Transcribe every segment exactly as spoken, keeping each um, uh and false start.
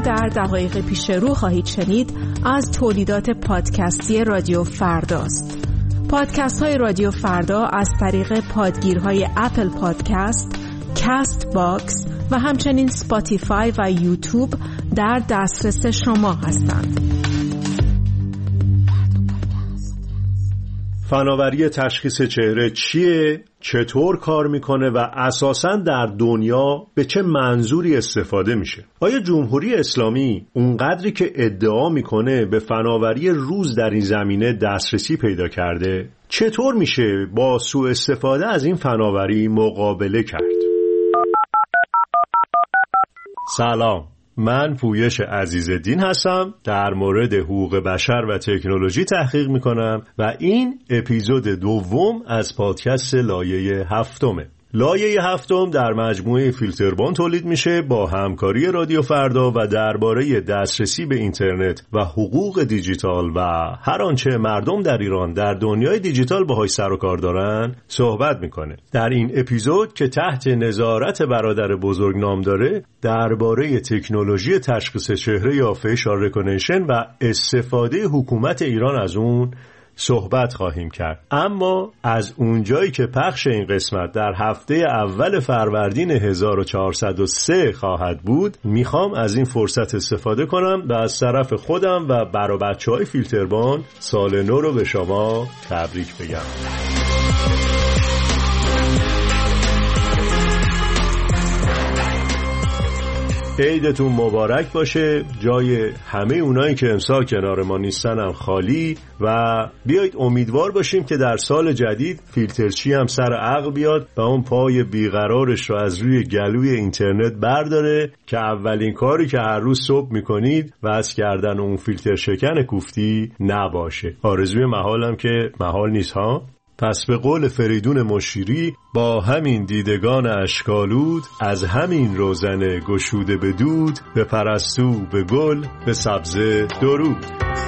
در دقایق پیش رو خواهید شنید از تولیدات پادکستی رادیو فرداست. پادکست های رادیو فردا از طریق پادگیرهای اپل پادکست، کست باکس و همچنین سپاتیفای و یوتیوب در دسترس شما هستند. فناوری تشخیص چهره چیه؟ چطور کار میکنه و اساساً در دنیا به چه منظوری استفاده میشه؟ آیا جمهوری اسلامی اونقدری که ادعا میکنه به فناوری روز در این زمینه دسترسی پیدا کرده؟ چطور میشه با سوء استفاده از این فناوری مقابله کرد؟ سلام، من پویش عزیزالدین هستم، در مورد حقوق بشر و تکنولوژی تحقیق میکنم و این اپیزود دوم از پادکست لایه هفتمه. لایه هفتم در مجموعه فیلتربان تولید میشه با همکاری رادیو فردا و درباره دسترسی به اینترنت و حقوق دیجیتال و هر آنچه مردم در ایران در دنیای دیجیتال باهاش سر و کار دارن صحبت میکنه. در این اپیزود که تحت نظارت برادر بزرگ نام داره، درباره تکنولوژی تشخیص چهره یا فیشال ریکگنیشن و استفاده حکومت ایران از اون صحبت خواهیم کرد. اما از اونجایی که پخش این قسمت در هفته اول فروردین هزار و چهارصد و سه خواهد بود، میخوام از این فرصت استفاده کنم و از طرف خودم و برای بچه‌های فیلتربان سال نو رو به شما تبریک بگم. عیدتون مبارک باشه. جای همه اونایی که امسال کنار ما نیستن هم خالی و بیایید امیدوار باشیم که در سال جدید فیلترچی هم سر عقل بیاد و اون پای بیقرارش رو از روی گلوی اینترنت برداره که اولین کاری که هر روز صبح میکنید وصل کردن اون فیلتر شکن کوفتی نباشه. آرزوی محالم که محال نیست ها. پس به قول فریدون مشیری، با همین دیدگان اشکالود، از همین روزن گشوده به دود، به پرستو به گل به سبزه درود.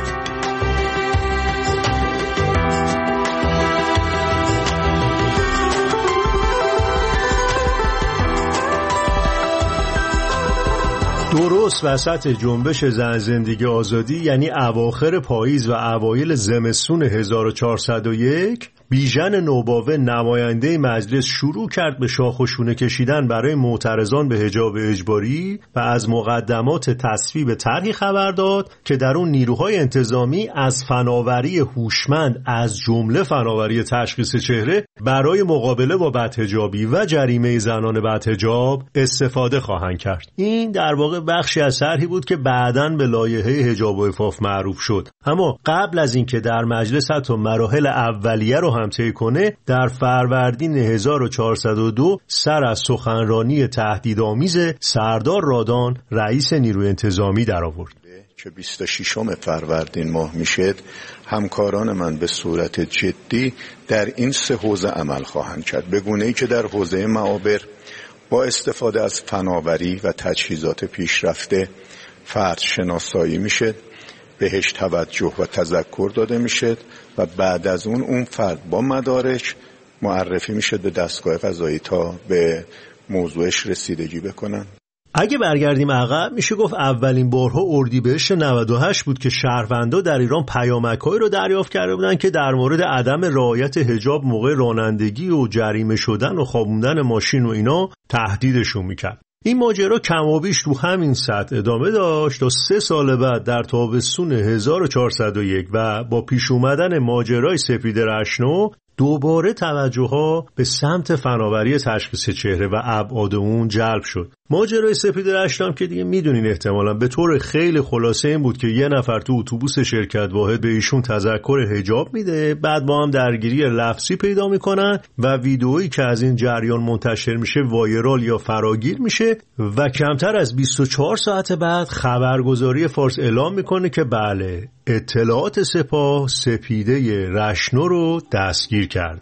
درست وسط جنبش زن زندگی آزادی، یعنی اواخر پاییز و اوایل زمستون هزار و چهارصد و یک، بیژن نوباوه نماینده مجلس شروع کرد به شاخ و شونه کشیدن برای معترضان به حجاب اجباری و از مقدمات تصویب طرحی خبر داد که در اون نیروهای انتظامی از فناوری هوشمند از جمله فناوری تشخیص چهره برای مقابله با بدحجابی و جریمه زنان بدحجاب استفاده خواهند کرد. این در واقع بخشی از طرحی بود که بعداً به لایحه حجاب و عفاف معروف شد. اما قبل از اینکه در مجلس حتی مراحل اولیه رو هم طی کنه، در فروردین هزار و چهارصد و دو سر از سخنرانی تهدیدآمیز سردار رادان رئیس نیروی انتظامی در آورد که بیست و ششم فروردین ماه میشه. همکاران من به صورت جدی در این سه حوزه عمل خواهند کرد، به گونه‌ای که در حوزه معابر با استفاده از فناوری و تجهیزات پیشرفته فرد شناسایی میشه، بهش توجه و تذکر داده میشه و بعد از اون اون فرد با مدارک معرفی میشه به دستگاه قضایی تا به موضوعش رسیدگی بکنن. اگه برگردیم عقب، میشه گفت اولین بارها اردیبهشت نود و هشت بود که شهروندا در ایران پیامک‌هایی رو دریافت کرده بودن که در مورد عدم رعایت حجاب موقع رانندگی و جریمه شدن و خوابوندن ماشین و اینا تهدیدشون میکرد. این ماجرا کم و بیش تو همین سطح ادامه داشت تا سه سال بعد در تابستون هزار و چهارصد و یک و با پیش اومدن ماجرای سپید رشنو دوباره توجه‌ها به سمت فناوری تشخیص چهره و ابعاد اون جلب شد. ماجرای سپید رشتم که دیگه میدونین احتمالاً به طور خیلی خلاصه این بود که یه نفر تو اتوبوس شرکت واحد به ایشون تذکر حجاب میده، بعد با هم درگیری لفظی پیدا میکنن و ویدئویی که از این جریان منتشر میشه وایرال یا فراگیر میشه و کمتر از بیست و چهار ساعت بعد خبرگزاری فارس اعلام میکنه که بله، اطلاعات سپاه سپیده رشنو رو دستگیر کرده.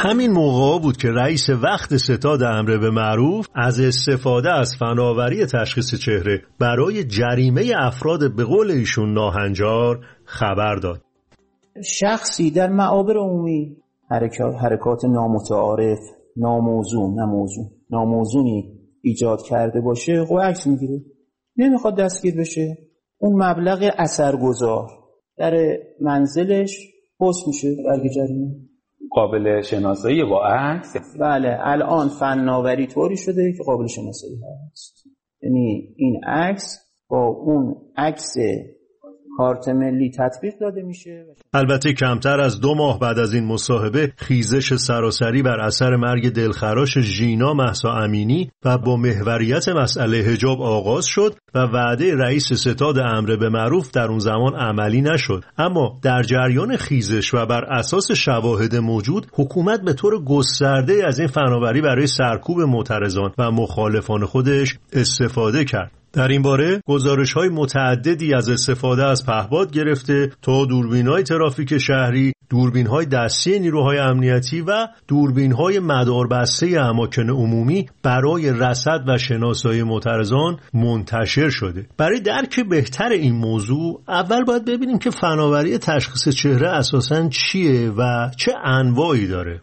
همین موقع بود که رئیس وقت ستاد امر به معروف از استفاده از فناوری تشخیص چهره برای جریمه افراد به قول ایشون ناهنجار خبر داد. شخصی در معابر عمومی حرکات حرکات نامتعارف، ناموزون، نه موضوع، ناموزونی ایجاد کرده باشه، خب عکس میگیره. نمیخواد دستگیر بشه، اون مبلغ اثرگذار در منزلش پست میشه برگ جریمه. قابل شناسایی با عکس؟ بله، الان فناوری طوری شده که قابل شناسایی هست. یعنی این عکس با اون عکس کارت ملی تطبیق داده میشه. البته کمتر از دو ماه بعد از این مصاحبه خیزش سراسری بر اثر مرگ دلخراش ژینا مهسا امینی و با محوریت مسئله حجاب آغاز شد و وعده رئیس ستاد امر به معروف در اون زمان عملی نشد. اما در جریان خیزش و بر اساس شواهد موجود حکومت به طور گسترده از این فناوری برای سرکوب معترضان و مخالفان خودش استفاده کرد. در این باره گزارش‌های متعددی از استفاده از پهپاد گرفته تا دوربین‌های ترافیک شهری، دوربین‌های دستی نیروهای امنیتی و دوربین‌های مداربسته اماکن عمومی برای رصد و شناسایی معترضان منتشر شده. برای درک بهتر این موضوع اول باید ببینیم که فناوری تشخیص چهره اساساً چیه و چه انواعی داره.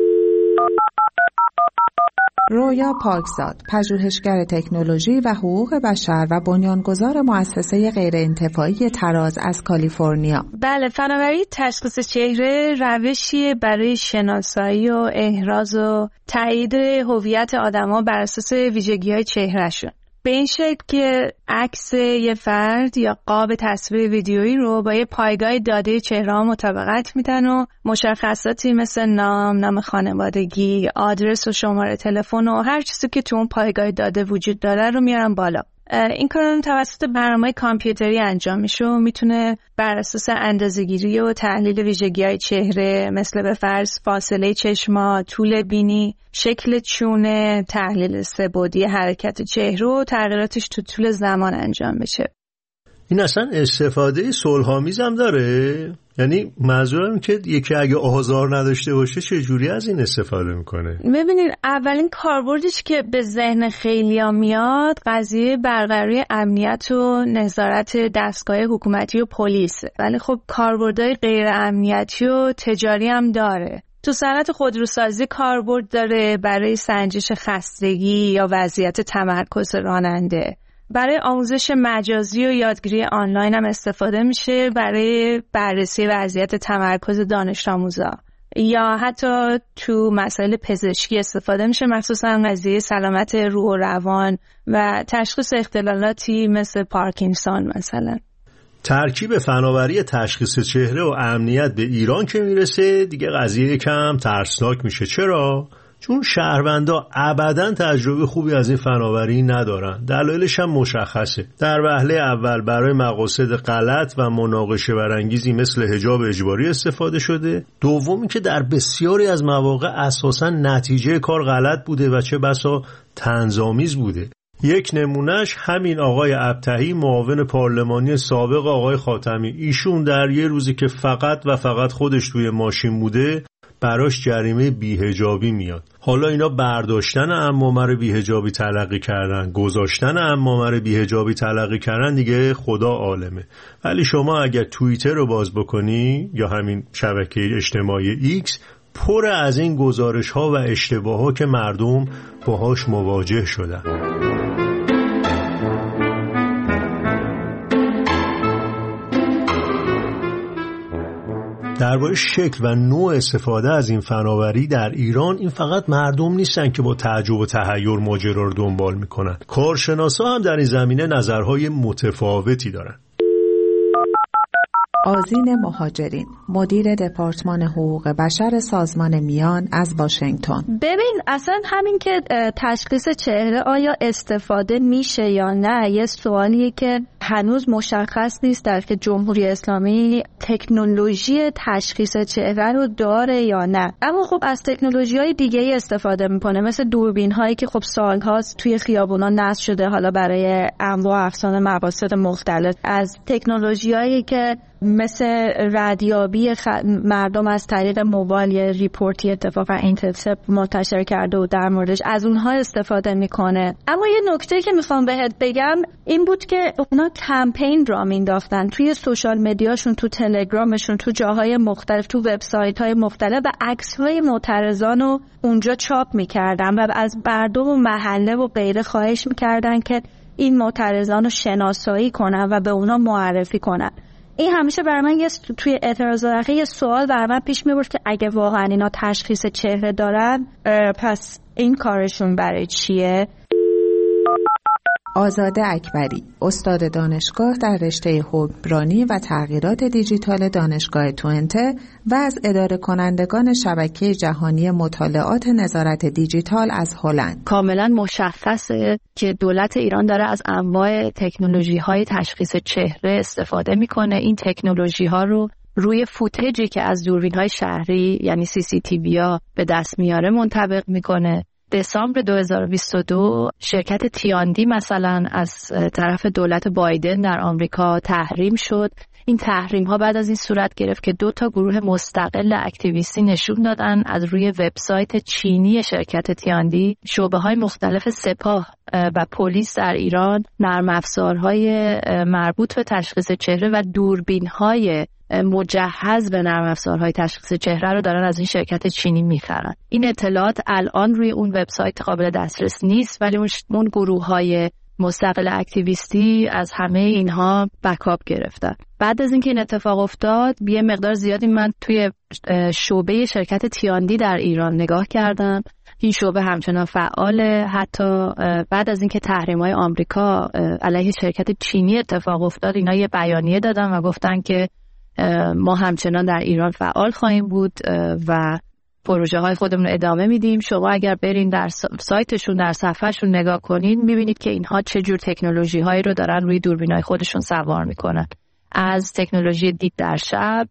رویا پاکزاد، پژوهشگر تکنولوژی و حقوق بشر و بنیانگذار مؤسسه غیرانتفاعی تراز از کالیفرنیا. بله، فناوری تشخیص چهره روشی برای شناسایی و احراز و تایید هویت آدم‌ها بر اساس ویژگی‌های چهرهشون. به این شکل که عکس یه فرد یا قاب تصویر ویدیویی رو با یه پایگاه داده چهره مطابقت میدن و مشخصاتی مثل نام، نام خانوادگی، آدرس و شماره تلفن و هر چیزی که تو اون پایگاه داده وجود داره رو میارن بالا. این کار توسط برنامه‌های کامپیوتری انجام میشه و میتونه بر اساس اندازه‌گیری و تحلیل ویژگی‌های چهره مثل به فرض فاصله چشما، طول بینی، شکل چونه، تحلیل سه‌بعدی حرکت چهره و تغییراتش تو طول زمان انجام بشه. این اصلا استفاده صلح‌آمیز هم داره؟ یعنی منظورم که یکی اگه آزار نداشته باشه چه جوری از این استفاده میکنه؟ ببینید، اولین کاربردش که به ذهن خیلیا میاد قضیه برقراری امنیت و نظارت دستگاه حکومتی و پلیس، ولی خب کاربردهای غیر امنیتی و تجاری هم داره. تو صنعت خودروسازی کاربرد داره برای سنجش خستگی یا وضعیت تمرکز راننده. برای آموزش مجازی و یادگیری آنلاین هم استفاده میشه برای بررسی وضعیت تمرکز دانش آموزا، یا حتی تو مسائل پزشکی استفاده میشه، مخصوصا قضیه سلامت روح و روان و تشخیص اختلالاتی مثل پارکینسون مثلا. ترکیب فناوری تشخیص چهره و امنیت به ایران که میرسه دیگه قضیه کم ترسناک میشه. چرا؟ چون شهروندا ابداً تجربه خوبی از این فناوری ندارن. دلایلش هم مشخصه. در وهله اول برای مقاصد غلط و مناقشه برانگیزی مثل حجاب اجباری استفاده شده. دومی که در بسیاری از مواقع اساساً نتیجه کار غلط بوده و چه بسا طنزآمیز بوده. یک نمونهش همین آقای ابطحی، معاون پارلمانی سابق آقای خاتمی. ایشون در یه روزی که فقط و فقط خودش توی ماشین بوده براش جریمه بی‌حجابی میاد. حالا اینا برداشتن عمامه بی‌حجابی تلقی کردن، گذاشتن عمامه بی‌حجابی تلقی کردن دیگه خدا عالمه. ولی شما اگر توییتر رو باز بکنی یا همین شبکه اجتماعی ایکس، پر از این گزارش ها و اشتباه ها که مردم باهاش مواجه شدن. درباره شکل و نوع استفاده از این فناوری در ایران، این فقط مردم نیستن که با تعجب و تحیر ماجرا رو دنبال میکنن. کارشناسا هم در این زمینه نظرهای متفاوتی دارن. آذین مهاجرین، مدیر دپارتمان حقوق بشر سازمان میان از واشنگتن. ببین، اصلا همین که تشخیص چهره آیا استفاده میشه یا نه یه سوالیه که هنوز مشخص نیست در که جمهوری اسلامی تکنولوژی تشخیص چهره رو داره یا نه. اما خب از تکنولوژی‌های دیگه‌ای استفاده میکنه، مثل دوربین هایی که خب سالهاست توی خیابونا نصب شده، حالا برای انواع اقسام مقاصد مختلف. از تکنولوژی‌هایی که مثل ردیابی خ... مردم از طریق موبایل یه ریپورتی اتفاقا اینترسپ منتشر کرده و در موردش از اونها استفاده میکنه. اما یه نکته که میخوام بهت بگم این بود که اونا کمپین را مینداختن توی سوشال مدیاشون، تو تلگرامشون، تو جاهای مختلف، تو وبسایت های مختلف و عکس های معترضان رو اونجا چاپ میکردن و از مردم و محله و غیره خواهش میکردن که این معترضان رو شناسایی کنن و به اونا معرفی کنن. این همیشه برای من یه توی اعتراضات یه سوال برای من پیش میبرد که اگه واقعا اینا تشخیص چهره دارن پس این کارشون برای چیه؟ آزاده اکبری، استاد دانشگاه در رشته حکمرانی و تغییرات دیجیتال دانشگاه توئنته و از اداره کنندگان شبکه جهانی مطالعات نظارت دیجیتال از هلند. کاملا مشخصه که دولت ایران داره از انواع تکنولوژی‌های تشخیص چهره استفاده میکنه. این تکنولوژی‌ها رو روی فوتیجی که از دوربین‌های شهری یعنی سی سی تی وی ها به دست میاره منطبق میکنه. دسامبر دو هزار و بیست و دو شرکت تیاندی مثلا از طرف دولت بایدن در آمریکا تحریم شد. این تحریم ها بعد از این صورت گرفت که دو تا گروه مستقل اکتیویستی نشون دادن از روی وبسایت چینی شرکت تیاندی شعبه های مختلف سپاه و پلیس در ایران نرم افزارهای مربوط به تشخیص چهره و دوربین های مجهز به نرم افزارهای تشخیص چهره رو دارن از این شرکت چینی میخرن. این اطلاعات الان روی اون وبسایت قابل دسترس نیست، ولی اون گروه‌های مستقل اکتیویستی از همه اینها بکاپ گرفتن. بعد از اینکه این اتفاق افتاد یه مقدار زیادی من توی شعبه شرکت تیاندی در ایران نگاه کردم. این شعبه همچنان فعاله. حتی بعد از اینکه تحریم‌های آمریکا علیه شرکت چینی اتفاق افتاد اینا یه بیانیه دادن و گفتن که ما همچنان در ایران فعال خواهیم بود و پروژه های خودمون رو ادامه میدیم. شما اگر برین در سایتشون در صفحهشون نگاه کنین میبینید که اینها چه جور تکنولوژی هایی رو دارن روی دوربین های خودشون سوار میکنن، از تکنولوژی دید در شب،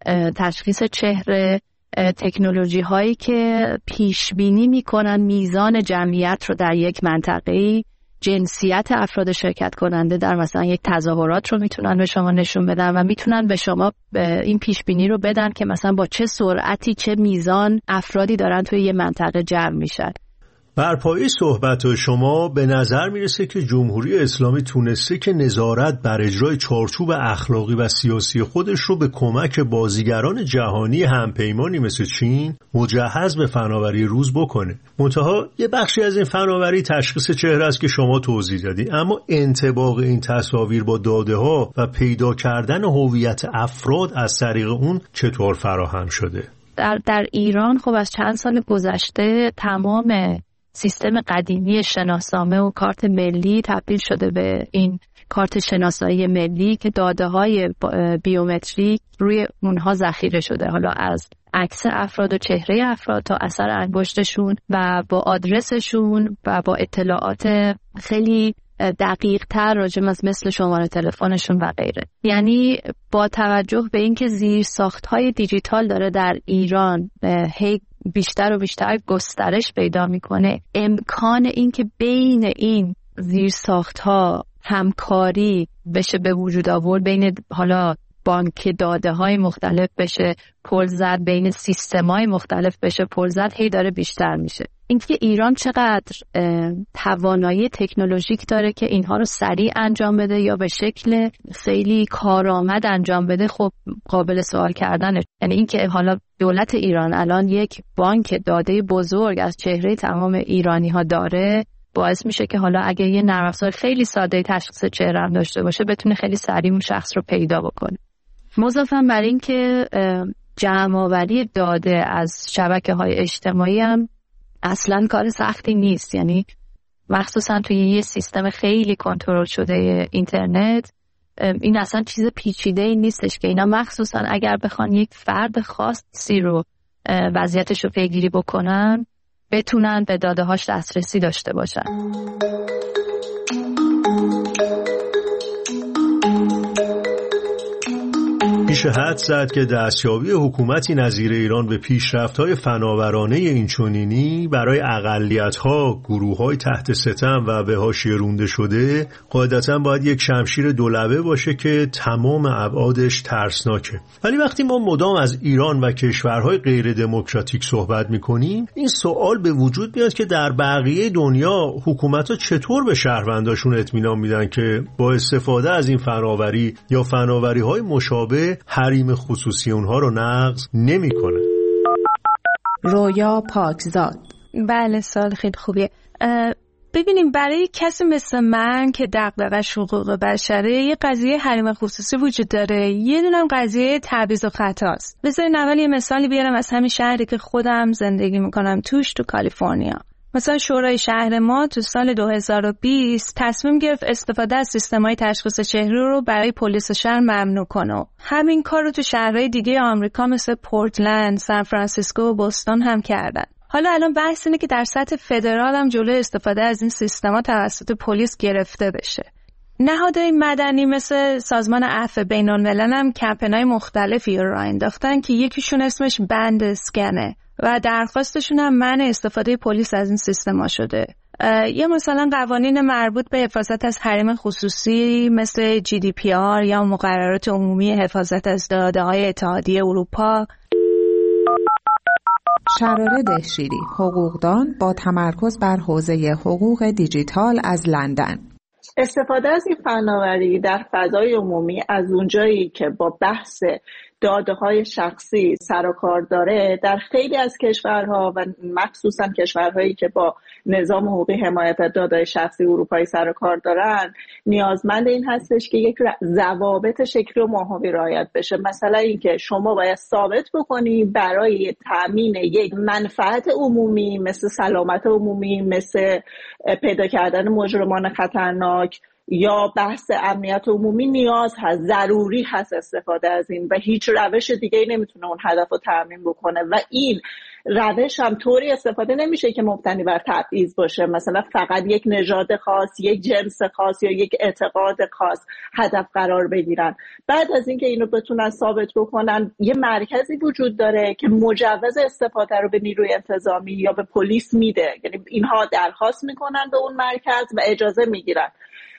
تشخیص چهره، تکنولوژی هایی که پیش بینی میکنن میزان جمعیت رو در یک منطقه‌ای، جنسیت افراد شرکت کننده در مثلا یک تظاهرات رو میتونن به شما نشون بدن و میتونن به شما این پیش بینی رو بدن که مثلا با چه سرعتی چه میزان افرادی دارن توی یه منطقه جمع میشن. بر پایه صحبت شما به نظر میرسه که جمهوری اسلامی تونسته که نظارت بر اجرای چارچوب اخلاقی و سیاسی خودش رو به کمک بازیگران جهانی همپیمانی مثل چین مجهز به فناوری روز بکنه. منتها یه بخشی از این فناوری تشخیص چهره است که شما توضیح دادی، اما انطباق این تصاویر با داده ها و پیدا کردن هویت افراد از طریق اون چطور فراهم شده؟ در در ایران خب از چند سال گذشته تمام سیستم قدیمی شناسنامه و کارت ملی تبدیل شده به این کارت شناسایی ملی که داده‌های بیومتریک روی اونها ذخیره شده، حالا از عکس افراد و چهره افراد تا اثر انگشتشون و با آدرسشون و با اطلاعات خیلی دقیق تر راجع از مثل شماره تلفنشون و غیره. یعنی با توجه به اینکه زیر ساخت‌های دیجیتال داره در ایران هی بیشتر و بیشتر گسترش پیدا میکنه، امکان این که بین این زیر ساخت‌ها همکاری بشه به وجود آورد، بین حالا بانک داده های مختلف بشه پل زد، بین سیستم های مختلف بشه پل زد، هی داره بیشتر میشه. اینکه ایران چقدر توانایی تکنولوژیک داره که اینها رو سریع انجام بده یا به شکل خیلی کارآمد انجام بده خب قابل سوال کردنه. یعنی اینکه حالا دولت ایران الان یک بانک داده بزرگ از چهره تمام ایرانی ها داره باعث میشه که حالا اگه یه نرم افزار خیلی ساده تشخیص چهره هم داشته باشه بتونه خیلی سریع اون شخص رو پیدا بکنه. مضافاً بر این که جمع‌آوری داده از شبکه‌های اجتماعی هم اصلاً کار سختی نیست. یعنی مخصوصاً توی یه سیستم خیلی کنترل شده اینترنت این اصلاً چیز پیچیده‌ای نیستش که اینا مخصوصاً اگر بخوان یک فرد خاصی رو وضعیتش رو پیگیری بکنن بتونن به داده‌هاش دسترسی داشته باشن. میشه حدس زد که دستیابی حکومتی نظیر ایران به پیشرفت‌های فناورانه اینچنینی برای اقلیت‌ها، گروه‌های تحت ستم و به حاشیه رونده شده قاعدتاً باید یک شمشیر دولبه باشه که تمام ابعادش ترسناکه. ولی وقتی ما مدام از ایران و کشورهای غیر دموکراتیک صحبت می‌کنیم، این سوال به وجود میاد که در بقیه دنیا حکومت‌ها چطور به شهرونداشون اطمینان میدن که با استفاده از این فناوری یا فناوری‌های مشابه حریم خصوصی اونها رو نقض نمی‌کنه. رویا پاکزاد: بله، سوال خیلی خوبیه. ببینیم برای کسی مثل من که دغدغه‌اش حقوق بشره، یه قضیه حریم خصوصی وجود داره، یه دونم قضیه تبعیض و خطاست. بذارین اول یه مثالی بیارم از همین شهری که خودم زندگی میکنم توش، تو کالیفرنیا. مثلا شورای شهر ما تو سال دو هزار و بیست تصمیم گرفت استفاده از سیستم‌های تشخیص چهره رو برای پلیس شهر ممنوع کنه. همین کار رو تو شهرهای دیگه آمریکا مثل پورتلند، سان فرانسیسکو و بوستون هم کردن. حالا الان بحث اینه که در سطح فدرال هم جلوی استفاده از این سیستما توسط پلیس گرفته بشه. نهادهای مدنی مثل سازمان عفو بین‌الملل هم کمپین‌های مختلفی رو راه انداختن که یکیشون اسمش بند اسکنه و درخواستشون هم منع استفاده پلیس از این سیستما شده. یا مثلا قوانین مربوط به حفاظت از حریم خصوصی مثل جی دی پی آر یا مقررات عمومی حفاظت از داده‌های اتحادیه اروپا. شراره دهشیری، حقوقدان با تمرکز بر حوزه حقوق دیجیتال از لندن: استفاده از این فناوری در فضای عمومی از اونجایی که با بحث داده‌های شخصی سر و کار داره، در خیلی از کشورها و مخصوصا کشورهایی که با نظام حقوقی حمایت از داده‌های شخصی اروپایی سر و کار دارن، نیازمند این هستش که یک ضوابط شکلی و ماهوی رعایت بشه. مثلا اینکه شما باید ثابت بکنی برای تامین یک منفعت عمومی مثل سلامت عمومی، مثل پیدا کردن مجرمان خطرناک یا بحث امنیت عمومی نیاز هست، ضروری هست استفاده از این و هیچ روش دیگه نمیتونه اون هدف رو تامین بکنه و این روش هم طوری استفاده نمیشه که مبتنی بر تبعیض باشه، مثلا فقط یک نژاد خاص، یک جنس خاص یا یک اعتقاد خاص هدف قرار بگیرن. بعد از اینکه اینو بتونن ثابت بکنن، یه مرکزی وجود داره که مجوز استفاده رو به نیروی انتظامی یا به پلیس میده، یعنی اینها درخواست میکنن به اون مرکز و اجازه میگیرن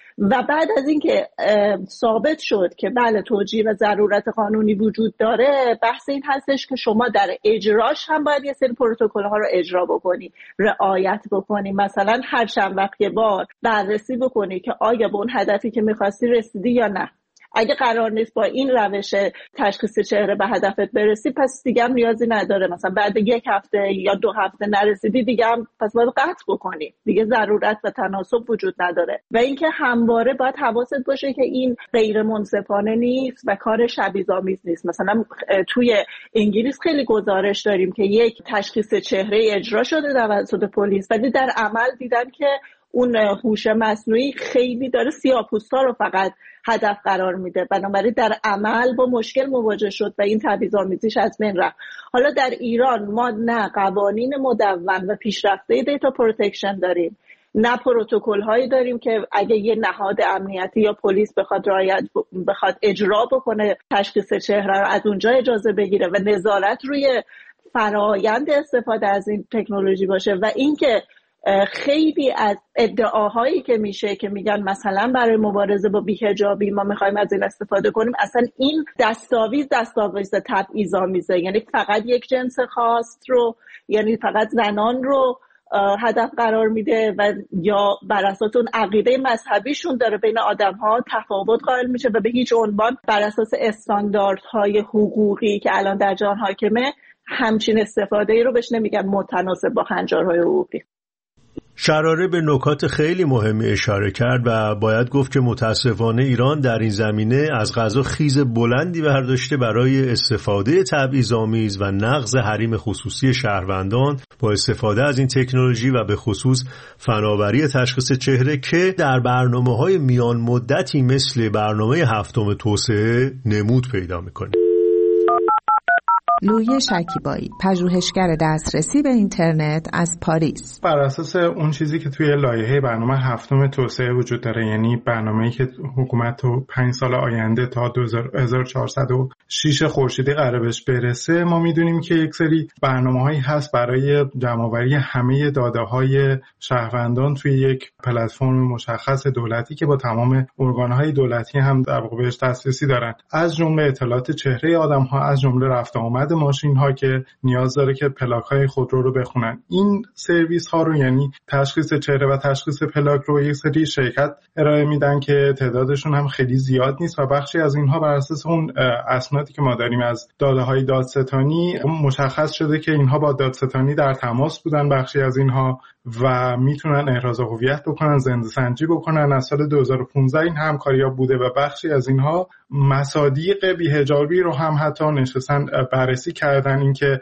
و بعد از اینکه ثابت شد که بله توجیه و ضرورت قانونی وجود داره، بحث این هستش که شما در اجراش هم باید یه سری پروتکل‌ها رو اجرا بکنی، رعایت بکنی. مثلا هر چند وقت یه بار بررسی بکنی که آیا به اون هدفی که می‌خواستی رسیدی یا نه. اگه قرار نیست با این روش تشخیص چهره به هدفت برسی، پس دیگه هم نیازی نداره. مثلا بعد یک هفته یا دو هفته نرسیدی، دیگه هم پس باید قطع بکنی، دیگه ضرورت و تناسب وجود نداره. و اینکه همواره باید حواست باشه که این غیر منصفانه نیست و کار شبیه‌آمیز نیست. مثلا توی انگلیس خیلی گزارش داریم که یک تشخیص چهره اجرا شده توسط پلیس، ولی در عمل دیدن که اون هوش مصنوعی خیلی داره سیاه‌پوستا رو فقط هدف قرار میده، بنابراین در عمل با مشکل مواجه شد و این تبعیض‌آمیزیش از بین رفت. حالا در ایران ما نه قوانین مدون و پیشرفته دیتا پروتکشن داریم، نه پروتکل هایی داریم که اگه یه نهاد امنیتی یا پلیس بخواد رعایت بخواد اجرا بکنه تشخیص چهره رو از اونجا اجازه بگیره و نظارت روی فرایند استفاده از این تکنولوژی باشه. و اینکه خیلی از ادعاهایی که میشه که میگن مثلا برای مبارزه با بی‌حجابی ما میخوایم از این استفاده کنیم، اصلا این دستاویز دستاویز تبعیض‌آمیزه، یعنی فقط یک جنس خاص رو، یعنی فقط زنان رو هدف قرار میده و یا بر اساس اون عقیده مذهبیشون داره بین آدم‌ها تفاوت قائل میشه و به هیچ عنوان بر اساس استانداردهای حقوقی که الان در جهان حاکمه همچین استفاده‌ای رو بهش نمیگن متناسب با هنجارهای حقوقی. شراره به نکات خیلی مهمی اشاره کرد و باید گفت که متاسفانه ایران در این زمینه از قضا خیز بلندی برداشته برای استفاده تبعیض‌آمیز و نقض حریم خصوصی شهروندان با استفاده از این تکنولوژی و به خصوص فناوری تشخیص چهره که در برنامه‌های میان مدتی مثل برنامه هفتم توسعه نمود پیدا می‌کنه. لویی شکیبایی، پژوهشگر دسترسی به اینترنت از پاریس. بر اساس اون چیزی که توی لایحه برنامه هفتم توسعه وجود داره، یعنی برنامه‌ای که حکومت تو پنج سال آینده تا دو هزار و چهارصد و شش خورشیدی قراره بهش برسه، ما میدونیم که یک سری برنامه‌هایی هست برای جمع‌آوری همه داده‌های شهروندان توی یک پلتفرم مشخص دولتی که با تمام ارگان‌های دولتی هم در واقع بهش دسترسی دارن، از جمله اطلاعات چهره آدم‌ها، از جمله رفت و آمد ماشین‌ها که نیاز داره که پلاک‌های خودرو رو بخونن. این سرویس‌ها رو، یعنی تشخیص چهره و تشخیص پلاک رو، یک سری شرکت ارائه میدن که تعدادشون هم خیلی زیاد نیست و بخشی از اینها بر اساس اون اسنادی که ما داریم از داده‌های دادستانی مشخص شده که اینها با دادستانی در تماس بودن، بخشی از اینها، و میتونن احراز هویت بکنن، زنده‌سنجی بکنن. از سال دو هزار و پانزده این همکاری‌ها بوده و بخشی از اینها مصادیق بی‌حجابی رو هم حتی نشستن بررسی کردن، اینکه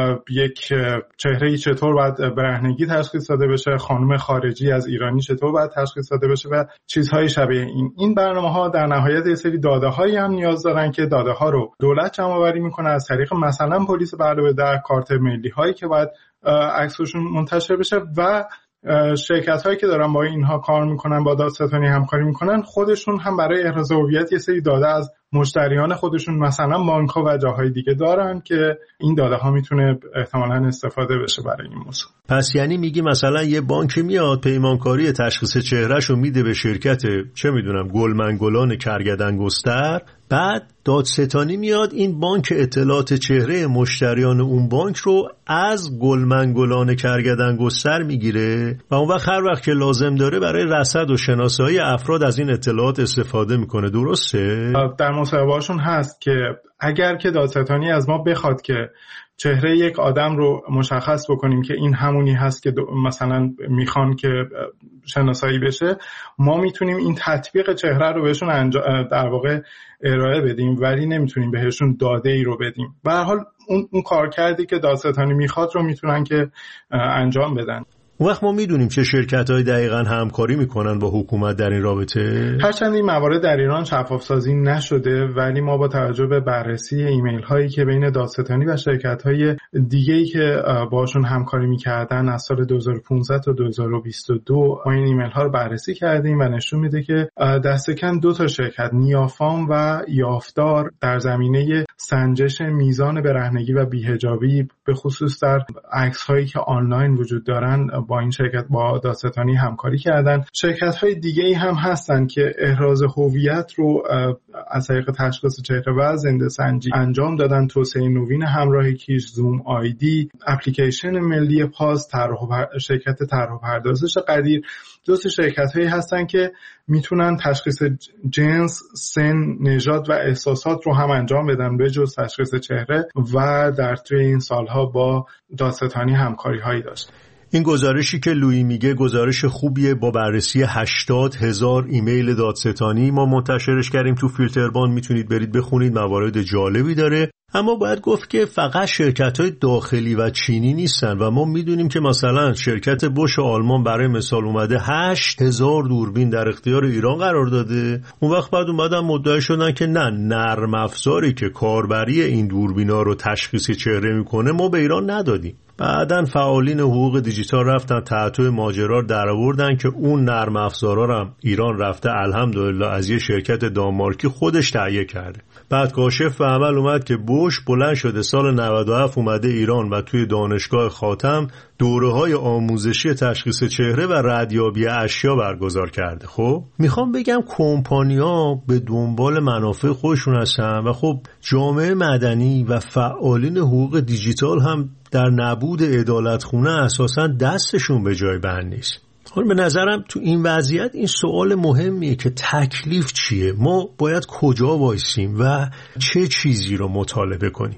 یک چهره‌ای چطور باید برهنگی تشخیص داده بشه، خانم خارجی از ایرانی چطور باید تشخیص داده بشه و چیزهای شبیه این. این برنامه‌ها در نهایت یه سری داده‌هایی هم نیاز دارن که داده‌ها رو دولت جمع‌آوری می‌کنه از طریق مثلا پلیس علاوه در کارت ملی‌هایی که باید عکسشون منتشر بشه، و شرکت هایی که دارن با اینها کار میکنن، با دادستانی همکاری میکنن، خودشون هم برای احراز هویت یه سری داده از مشتریان خودشون، مثلا بانک ها و جاهای دیگه دارن که این داده ها میتونه احتمالاً استفاده بشه برای این موضوع. پس یعنی میگی مثلا یه بانک میاد پیمانکاری تشخیص چهرهشو میده به شرکت چه میدونم گلمنگلان کرگدن-گستر، بعد دادستانی میاد این بانک اطلاعات چهره مشتریان اون بانک رو از گلمنگلان کرگدن-گستر میگیره و اون وقت هر وقت که لازم داره برای رصد و شناسایی افراد از این اطلاعات استفاده میکنه. درسته؟ در مصاحبه‌هاشون هست که اگر که دادستانی از ما بخواد که چهره یک آدم رو مشخص بکنیم که این همونی هست که مثلا میخوان که شناسایی بشه، ما میتونیم این تطبیق چهره رو بهشون انجا... در واقع ارائه بدیم، ولی نمیتونیم بهشون داده ای رو بدیم. به هر حال اون, اون کار کردی که دادستانی میخواد رو میتونن که انجام بدن. اون وقت ما میدونیم چه شرکت‌های دقیقاً همکاری میکنن با حکومت در این رابطه؟ هرچند این موارد در ایران شفاف سازی نشده، ولی ما با توجه به بررسی ایمیل هایی که بین دادستانی و شرکت‌های دیگه‌ای که باشون همکاری میکردن از سال دو هزار و پانزده تا دو هزار و بیست و دو ما این ایمیل ها رو بررسی کردیم و نشون میده که دست کم دو تا شرکت، نیافام و یافدار، در زمینه سنجش میزان برهنگی و بی‌حجابی به خصوص در عکس‌هایی که آنلاین وجود دارن با این شرکت با دادستانی همکاری کردن. شرکت‌های دیگه‌ای هم هستن که احراز هویت رو از طریق تشخیص چهره و زنده سنجی انجام دادن. توسعه نوین همراه کیش، زوم آیدی، اپلیکیشن ملی پاس، طرح شرکت طرح و پردازش قدیر، دو تا شرکت‌هایی هستن که میتونن تشخیص جنس، سن، نژاد و احساسات رو هم انجام بدن به جز تشخیص چهره، و در طی این سالها با دادستانی همکاری‌هایی داشتن. این گزارشی که لویی میگه گزارش خوبیه، با بررسی هشتاد هزار ایمیل دادستانی ما منتشرش کردیم تو فیلتربان، میتونید برید بخونید، موارد جالبی داره. اما باید گفت که فقط شرکت‌های داخلی و چینی نیستن و ما میدونیم که مثلا شرکت بوش آلمان برای مثال اومده هشت هزار دوربین در اختیار ایران قرار داده. اون وقت بعد اومدن مدعی شدن که نه، نرم افزاری که کاربری این دوربینا رو تشخیص چهره میکنه ما به ایران ندادیم. بعدن فعالین حقوق دیجیتال رفتن تحت ماجرا در آوردن که اون نرم افزارا هم ایران رفته الحمدلله از یه شرکت دانمارکی خودش تهیه کرده. بعد کاشف به عمل اومد که بوش بلند شده سال نود و هفت اومده ایران و توی دانشگاه خاتم دوره‌های آموزشی تشخیص چهره و ردیابی اشیا برگزار کرده. خب میخوام بگم کمپانی‌ها به دنبال منافع خودشون هستن و خب جامعه مدنی و فعالین حقوق دیجیتال هم در نبود عدالتخونه اساساً دستشون به جای بند نیست. حالا به نظرم تو این وضعیت این سوال مهمیه که تکلیف چیه؟ ما باید کجا وایسیم و چه چیزی رو مطالبه کنیم؟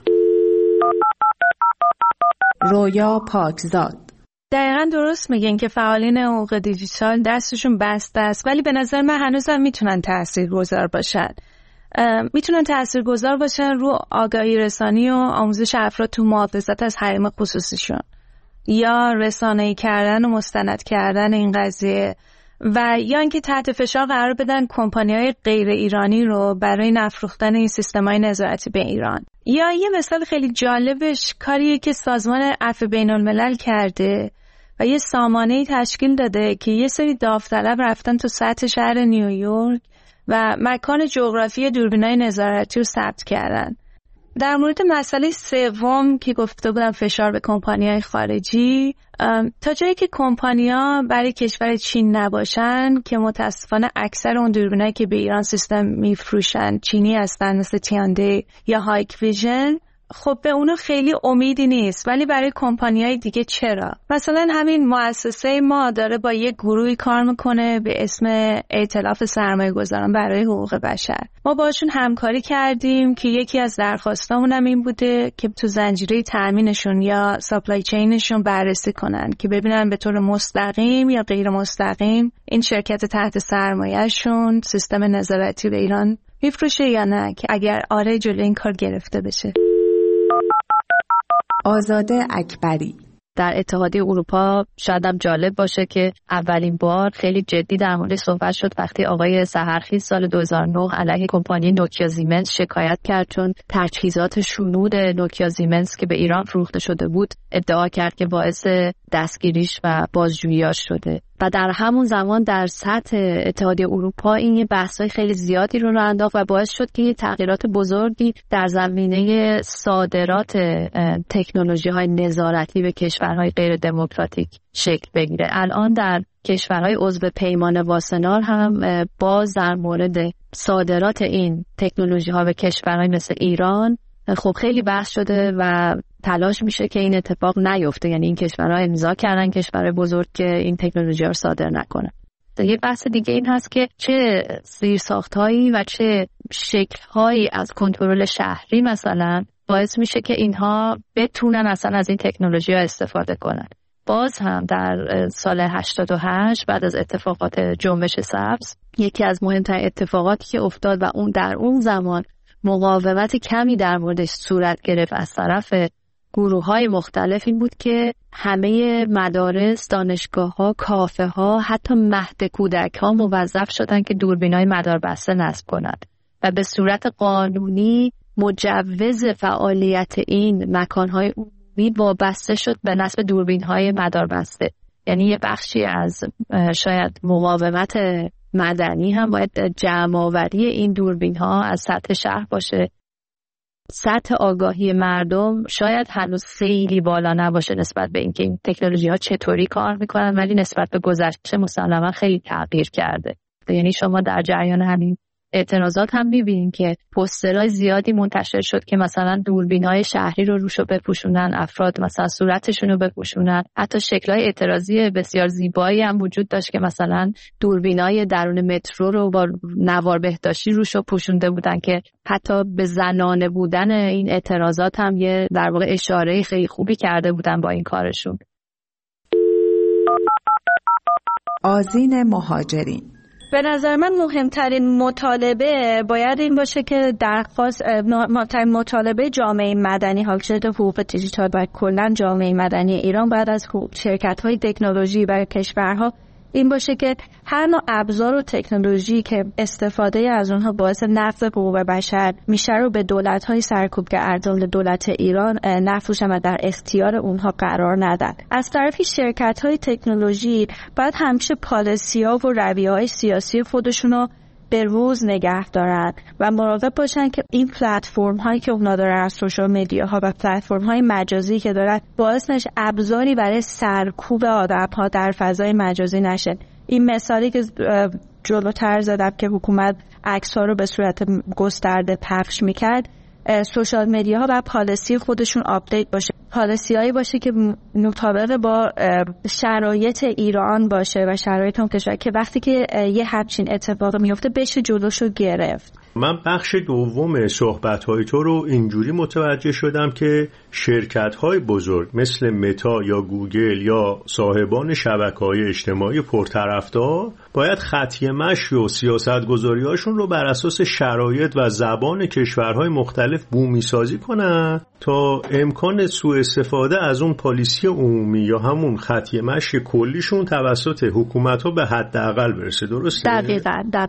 رویا پاکزاد: دقیقاً درست میگن که فعالین حقوق دیجیتال دستشون بسته است، ولی به نظر من هنوزم میتونن تاثیرگذار باشن. میتونن تاثیرگذار باشن رو آگاهی رسانی و آموزش افراد تو محافظت از حریم خصوصیشون، یا رسانه‌ای کردن و مستند کردن این قضیه، و یا اینکه تحت فشار قرار بدن کمپانی‌های غیر ایرانی رو برای نفروختن این سیستم‌های نظارتی به ایران. یا یه مثال خیلی جالبش کاریه که سازمان عفو بین الملل کرده و یه سامانه‌ای تشکیل داده که یه سری داوطلب رفتن تو سطح شهر نیویورک و مکان جغرافی دوربینای نظارتی رو ثبت کردن. در مورد مسئله سوم که گفته بودم فشار به کمپانی‌های خارجی، تا جایی که کمپانی‌ها برای کشور چین نباشن که متاسفانه اکثر اون دوربینایی که به ایران سیستم میفروشن چینی هستن مثل تیانده یا هایک ویژن، خب به اونو خیلی امیدی نیست. ولی برای کمپانی‌های دیگه چرا؟ مثلا همین مؤسسه ما داره با یک گروهی کار میکنه به اسم ائتلاف سرمایه‌گذاران برای حقوق بشر. ما باشون همکاری کردیم که یکی از درخواستامون هم این بوده که تو زنجیره تامینشون یا سپلای چینشون بررسی کنن که ببینن به طور مستقیم یا غیر مستقیم این شرکت تحت سرمایه‌شون سیستم نظارتی به ایران میفروشه یا نه، که اگر آره جلوی این کار گرفته بشه. آزاده اکبری در اتحادیه اروپا شاید هم جالب باشه که اولین بار خیلی جدی در مورد صحبت شد وقتی آقای سحرخیز سال دو هزار و نه علیه کمپانی نوکیا زیمنس شکایت کرد، چون تجهیزات شنود نوکیا زیمنس که به ایران فروخته شده بود ادعا کرد که باعث دستگیریش و بازجوییاش شده. و در همون زمان در سطح اتحادیه اروپا این یه بحث‌های خیلی زیادی رو راه انداخت و باعث شد که تغییرات بزرگی در زمینه صادرات تکنولوژی‌های نظارتی به کشورهای غیر دموکراتیک شکل بگیره. الان در کشورهای عضو پیمان واسنار هم باز در مورد صادرات این تکنولوژی‌ها به کشورهای مثل ایران خب خیلی بحث شده و تلاش میشه که این اتفاق نیفته، یعنی این کشورها امضا کردن کشورهای بزرگ که این تکنولوژی رو صادر نکنن. یه بحث دیگه این هست که چه زیرساخت‌هایی و چه شکل‌هایی از کنترل شهری مثلا باعث میشه که اینها بتونن اصلا از این تکنولوژی‌ها استفاده کنن. باز هم در سال هشتاد و هشت بعد از اتفاقات جنبش سبز یکی از مهمترین اتفاقاتی که افتاد و اون در اون زمان مقاومت کمی در موردش صورت گرفت از طرف گروه‌های مختلف این بود که همه مدارس، دانشگاه‌ها، کافه‌ها، حتی مهد کودک‌ها موظف شدن که دوربینای مداربسته نصب کنند و به صورت قانونی مجوز فعالیت این مکان‌های عمومی وابسته شد به نصب دوربین‌های مداربسته. یعنی یه بخشی از شاید مقاومت مدنی هم باید جمع‌آوری این دوربین‌ها از سطح شهر باشه. سطح آگاهی مردم شاید هنوز خیلی بالا نباشه نسبت به اینکه این تکنولوژی‌ها چطوری کار می‌کنن، ولی نسبت به گذشته مسلماً خیلی تغییر کرده. یعنی شما در جریان همین اعتراضات هم می‌بینید که پوسترهای زیادی منتشر شد که مثلا دوربین‌های شهری رو روشو بپوشونن، افراد مثلا صورتشون رو بپوشونن. حتی شکل‌های اعتراضی بسیار زیبایی هم وجود داشت که مثلا دوربین‌های درون مترو رو با نوار بهداشتی روشو پوشونده بودن که حتی به زنانه بودن این اعتراضات هم یه در واقع اشاره خیلی خوبی کرده بودن با این کارشون. آذین مهاجرین به نظر من مهمترین مطالبه باید این باشه که درخواست مهمترین مطالبه جامعه مدنی، حاکمیت حقوق دیجیتال باید کلا جامعه مدنی ایران بعد از شرکت‌های تکنولوژی برای کشورها این باشه که هر نوع ابزار و تکنولوژی که استفاده از اونها باعث نقض حقوق بشر میشه رو به دولت‌های سرکوب ارزان دولت ایران نفروشن و در اختیار اونها قرار ندن. از طرفی شرکت‌های تکنولوژی باید همیشه پالیسی‌ها و رویه‌های سیاسی خودشونو به روز نگه دارن و مراقب باشن که این پلتفرم هایی که اونا دارن از سوشال مدیا ها و پلتفرم های مجازی که دارن باعث نشه ابزاری برای سرکوب آدم ها در فضای مجازی نشن. این مثالی که جلوتر زدم که حکومت عکس ها رو به صورت گسترده پخش میکرد، سوشال مدیا ها و پالیسی خودشون آپدیت باشه، پالیسی هایی باشه که مطابق با شرایط ایران باشه و شرایط اون کشور که وقتی که یه همچین اتفاق میفته بشه جلوشو گرفت. من بخش دوم صحبت‌های تو رو اینجوری متوجه شدم که شرکت‌های بزرگ مثل متا یا گوگل یا صاحبان شبکه‌های اجتماعی پرطرفدار باید خطی مشی و سیاست‌گذاری‌هاشون رو بر اساس شرایط و زبان کشورهای مختلف بومی‌سازی کنن تا امکان سوء استفاده از اون پالیسی عمومی یا همون خطی مشی کلیشون توسط حکومت‌ها به حداقل برسه. درسته؟ دقیقاً دقیقاً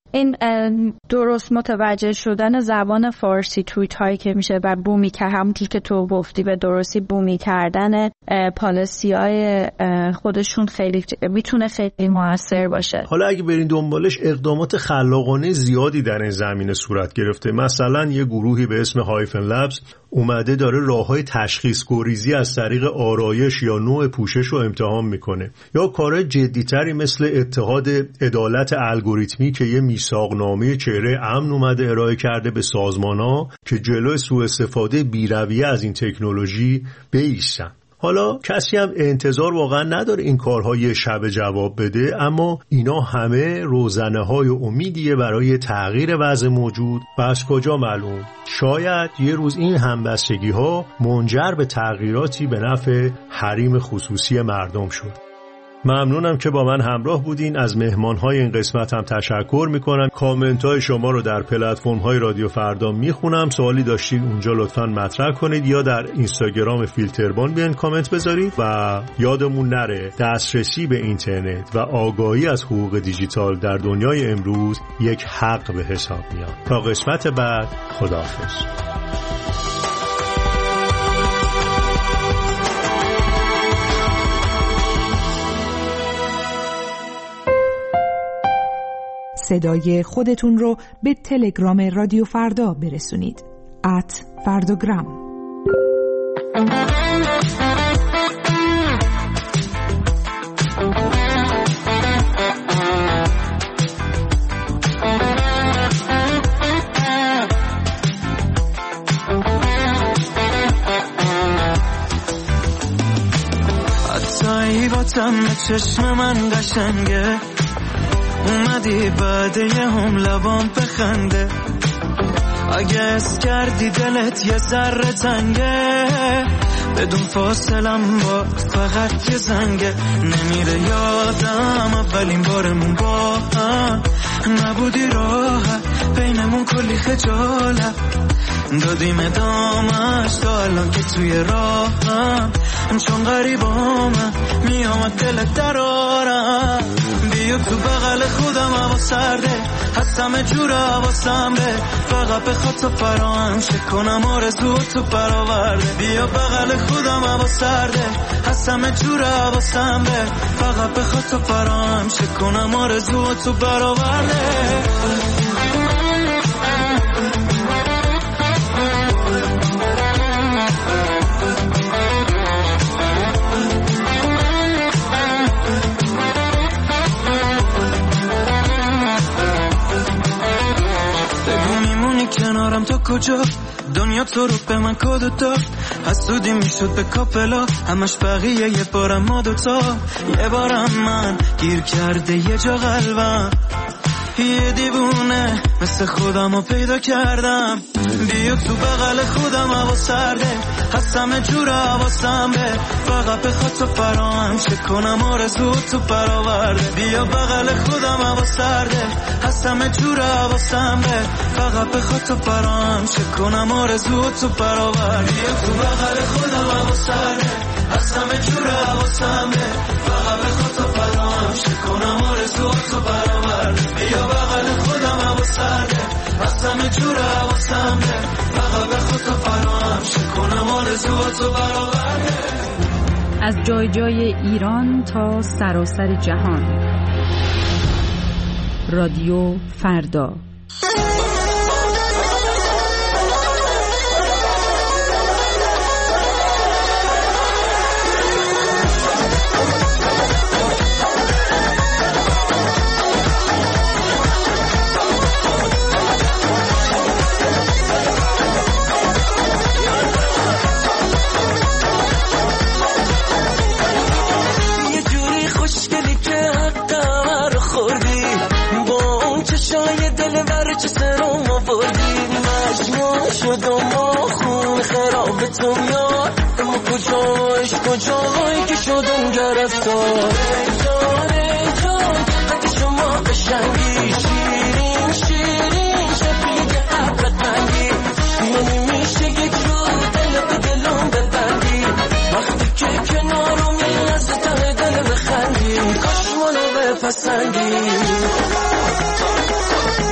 این درست متوجه شدن زبان فارسی توییت هایی که میشه و بومی که همونطور که تو گفتی به درستی بومی کردن پالیسی های خودشون خیلی میتونه خیلی موثر باشه. حالا اگه برین دنبالش اقدامات خلاقانه زیادی در این زمینه صورت گرفته. مثلا یه گروهی به اسم هایفن لبز اومده داره راههای تشخیص گریزی از طریق آرایش یا نوع پوشش رو امتحان میکنه، یا کارهای جدیتری مثل اتحاد عدالت الگوریتمی که یه میثاقنامه چهره امن اومده ارائه کرده به سازمان‌ها که جلوی سوء استفاده بی‌رویه از این تکنولوژی بایستن. حالا کسی هم انتظار واقعا نداره این کارها یه شب جواب بده، اما اینا همه روزنه‌های امیدیه برای تغییر وضع موجود و از کجا معلوم شاید یه روز این همبستگی‌ها منجر به تغییراتی به نفع حریم خصوصی مردم شد. ممنونم که با من همراه بودین. از مهمان‌های این قسمت هم تشکر می‌کنم. کامنت‌های شما رو در پلتفرم‌های رادیو فردا میخونم. سوالی داشتید اونجا لطفاً مطرح کنید یا در اینستاگرام فیلتربان بیاین کامنت بذارید و یادمون نره دسترسی به اینترنت و آگاهی از حقوق دیجیتال در دنیای امروز یک حق به حساب میاد. تا قسمت بعد، خداحافظ. صدای خودتون رو به تلگرام رادیو فردا برسونید. ات فرداگرام. حتی با تم چشم من قشنگه، اومدی بعد یه هم لبام بخنده، اگه اس کردی دلت یه ذره تنگه، بدون فاصلم با فقط یه زنگه، نمیره یادم اولین بارمون با هم نبودی راحت، بینمون کلی خجالت دادیم ادامش تا الان که توی راهم، چون غریبامم میامد دلت درارم، بیا تو بغل خودم هوا سرده، هستم جور حواسم به، فقط به خود تو فراهم شکنم آرزو تو برآورده، بیا بغل خودم هوا سرده، هستم جور حواسم به، فقط به خود تو فراهم شکنم آرزو تو برآورده. کنارم تا کجا دنیا تو رو به من کد داد، حسودی میشد به کاپلا همش بقیه یه بارم ما دوتا، یه بارم من گیر کرده یه جا قلبم، یه دیوونه مثل خودم رو پیدا کردم، بیا تو بغل خودم هوا سرده، هستم جور حواسم به، فقط به خود تو فراهم شکنم آرزو تو برآورده، بیا بغل خودم هوا سرده، هستم جور حواسم به، فقط به خود تو فراهم شکنم آرزو تو برآورده، بیا تو بغل خودم هوا سرده، هستم جور حواسم به، فقط به خود تو فراهم شکنم آرزو تو برآورده، بیا بغل خودم هوا سرده، هستم جور حواسم به، فقط به خود تو فراهم شکنم آرزو تو برآورده. از جای جای ایران تا سراسر جهان، رادیو فردا. شدم با خون خراب تو میاد، اما کجاش کجایی که شدم گرفتار، جان جان اگه شما قشنگی، شیرین شیرین شبیه حبت منگی، منی میشه یک رو دل به دلم ببندی، وقتی که کنارمی از ته دل بخندی، کاش منو بپسندی.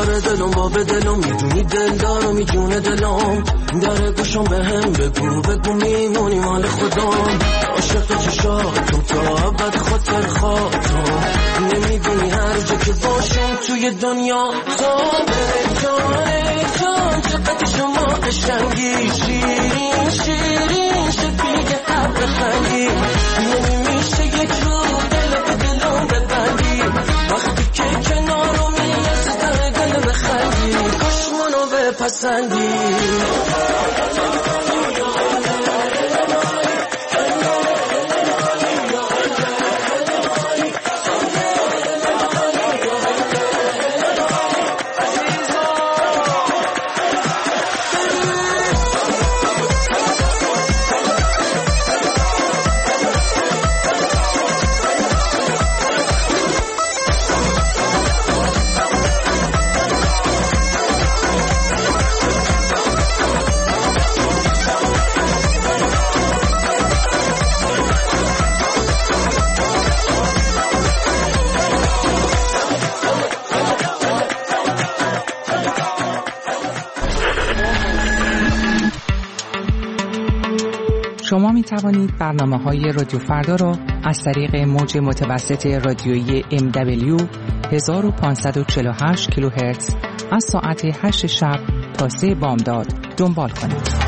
در دلم با به دلم میدونی دل دارم میجونه دلم در گوشم به هم بگو بگو میمونی مال خودم عاشق چشاتم تا ابد خاطر خاطرم نمیدونی هر جا که باشم توی دنیا تو به جان جان چقدر شما قشنگی شیرین شیرین شبیه حب خنگی نمیشه یک رو دل به دلم ببندی وقتی که کنارمی از در دل بخندی کاش منو بپسندی شما می توانید برنامه‌های رادیو فردا را از طریق موج متوسط رادیویی ام دبلیو هزار و پانصد و چهل و هشت کیلوهرتز از ساعت هشت شب تا سه بامداد دنبال کنید.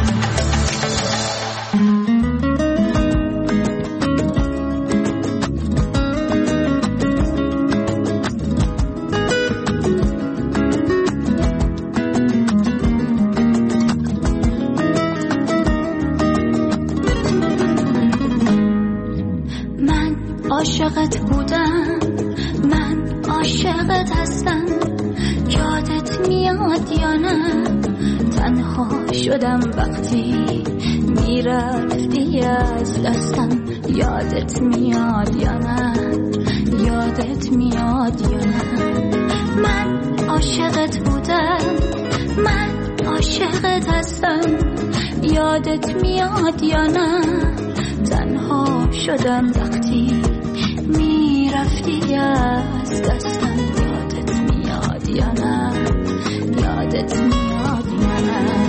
عاشقت بودم من عاشقت هستم یادت میاد یا نه تنها شدم وقتی میرفتی از دستم یادت میاد یا نه یادت میاد یا نه من عاشقت بودم من عاشقت هستم یادت میاد یا نه تنها شدم وقتی میرفتی از دستم یادت میاد یا نه یادت میاد یا نه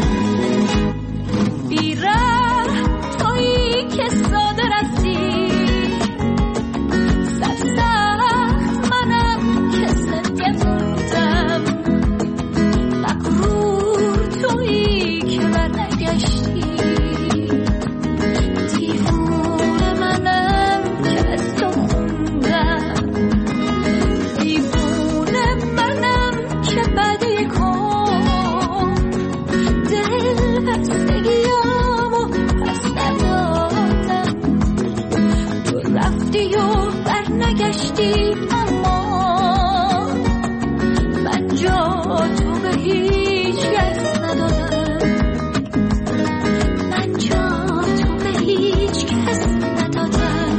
بیره تویی که ساده رفتی سرسخت منم که زنده موندم مغرور تویی که برنگشتی گشتی اما من جا تو به هیچ کس ندادم من جا تو به هیچ کس ندادم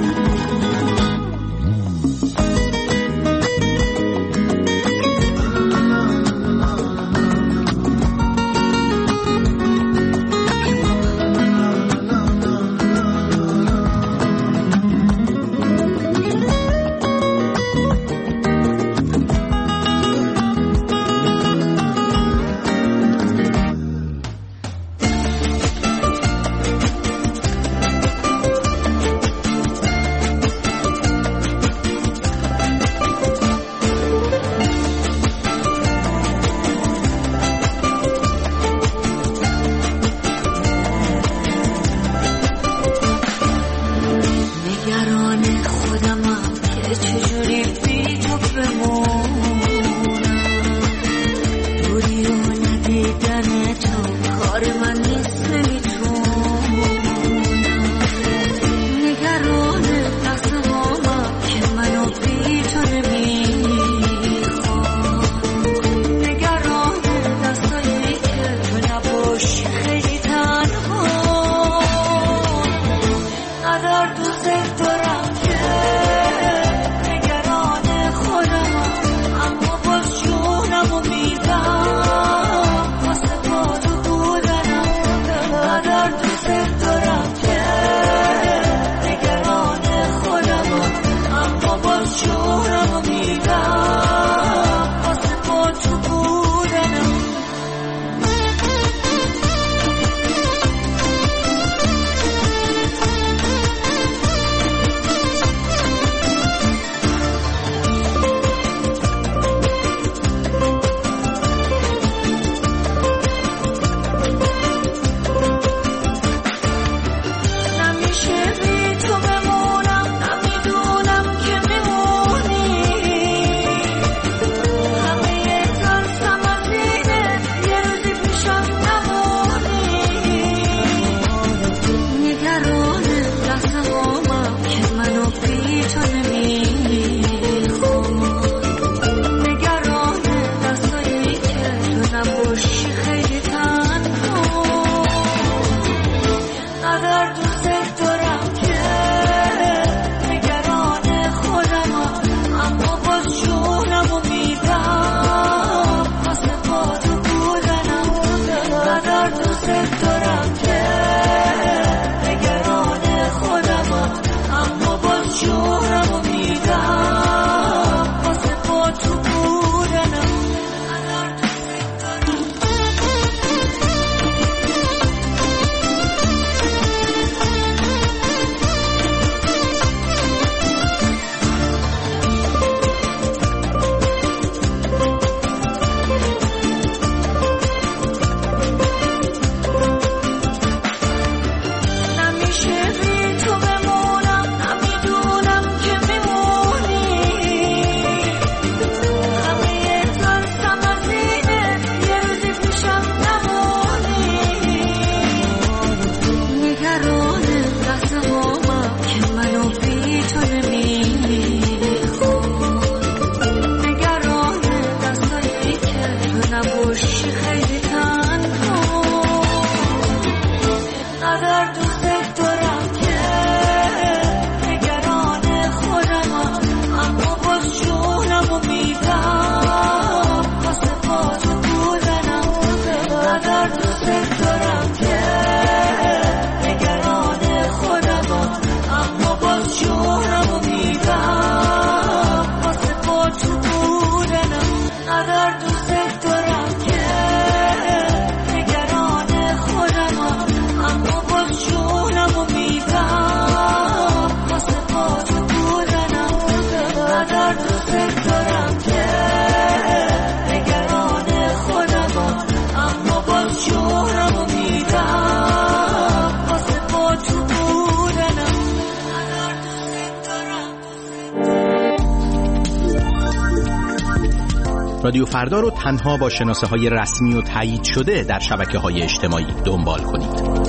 رادیو فردا رو تنها با شناسه های رسمی و تایید شده در شبکه های اجتماعی دنبال کنید.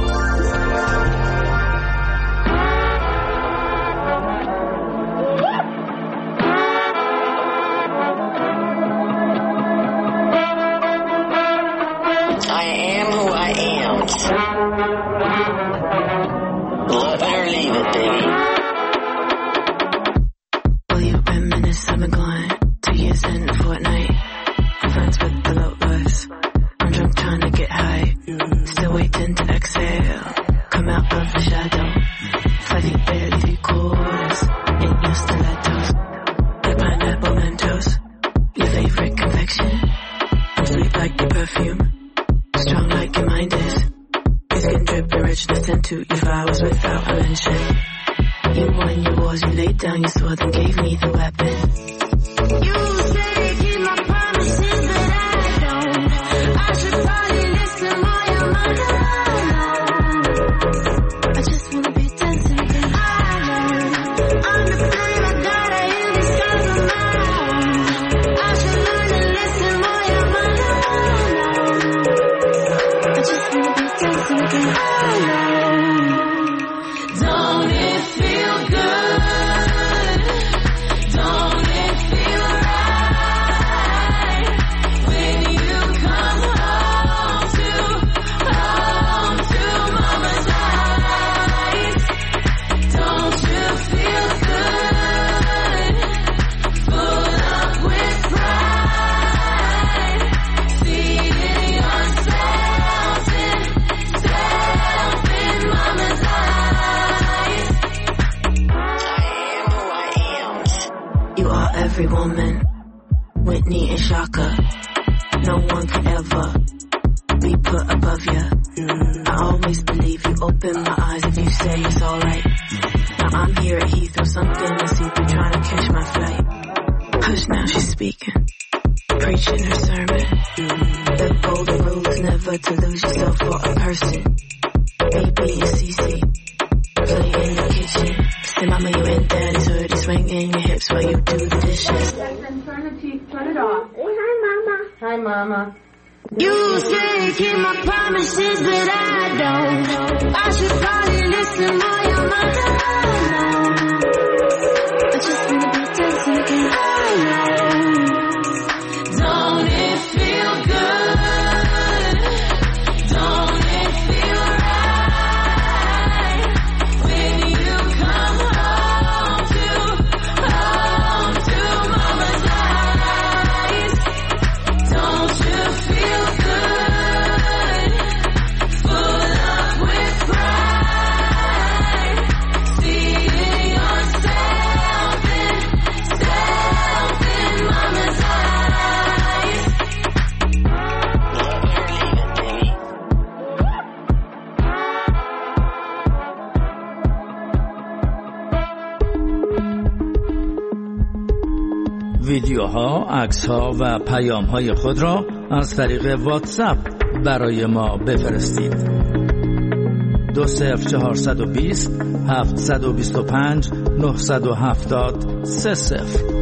ویدیوها، عکس‌ها و پیام‌های خود را از طریق واتساپ برای ما بفرستید. دو صفر چهارصد و بیست هفتصد و بیست و پنج نهصد و هفتاد سه صفر.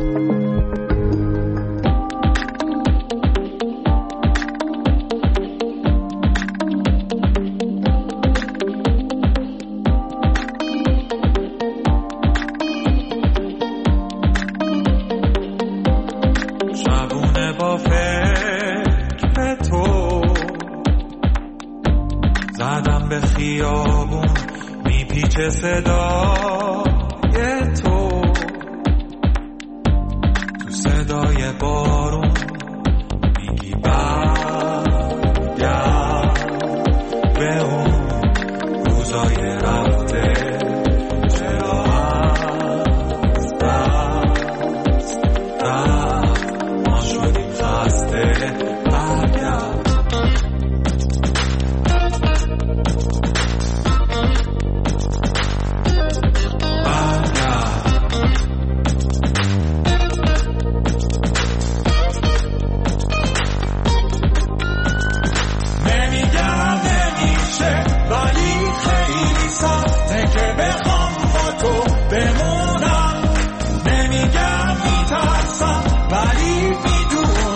بمونم، نمیگم میترسم ولی میدونم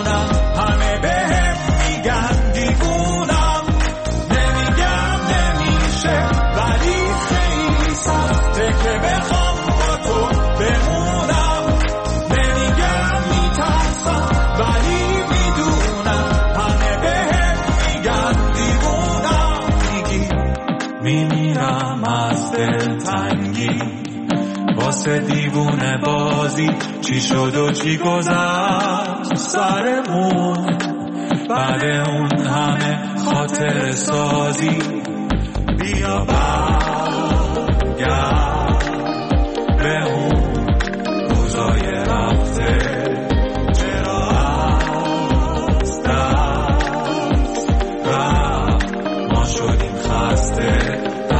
واسه دیوونه بازی چی شد و چی گذشت سرمون بعد اون همه خاطر سازی بیا برگرد به اون روزای رفته چرا از دست رفت ما شدیم خسته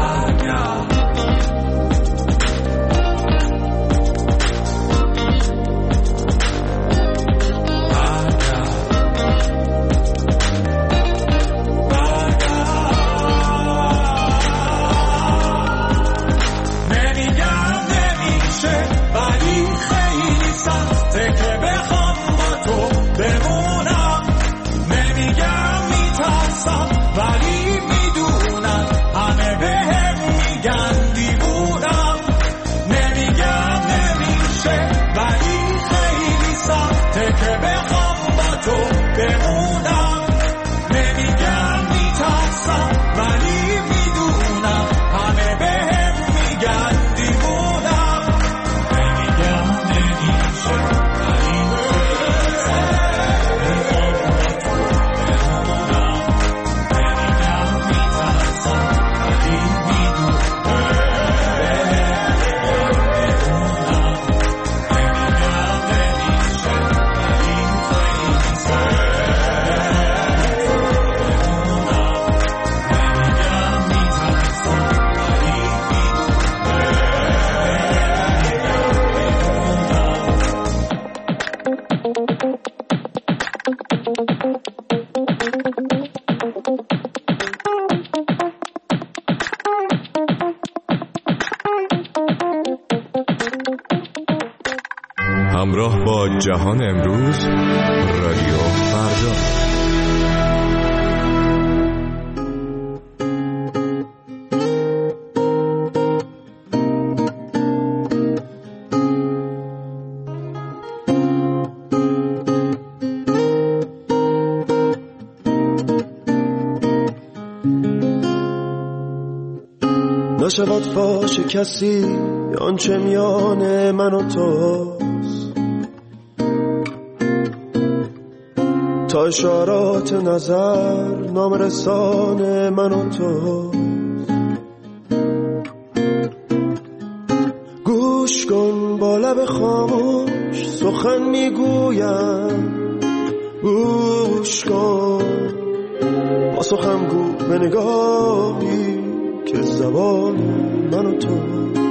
همراه با جهان امروز رادیو فردا. نشود فاش کسی آنچه میان من و توست، تا اشارات نظر نام رسان من و توست. گوش کن با لب خاموش سخن میگویم، گوش کن با سخن گو به نگاهی که زبان من و تو.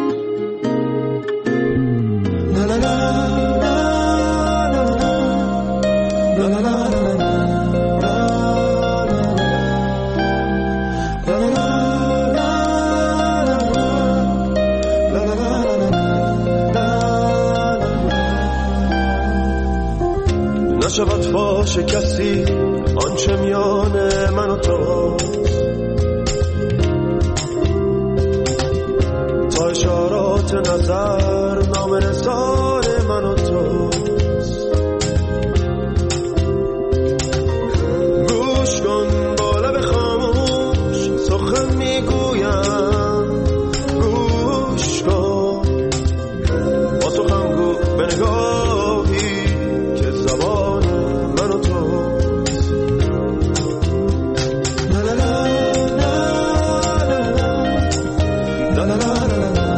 لا لا لا لا لا لا نشود فاش کسی آنچه میان من و توست، تا اشارات نظر نام رسان من و توست. گوش کن با لب خاموش سخن میگویم، گوش کن با سخن گو به نگاهی که زبان من و توست. لا لا لا لا لا لا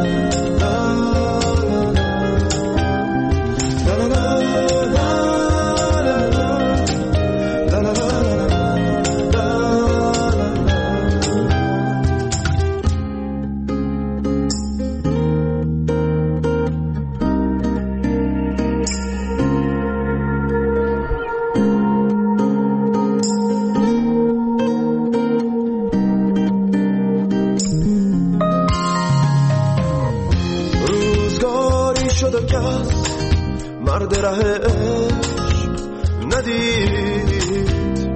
مرد ره عشق ندید،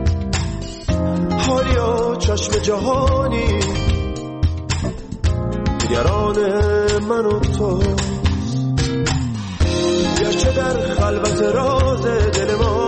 حالیا چشم جهانی دیگران من و توست. گرچه در خلوت راز دل ما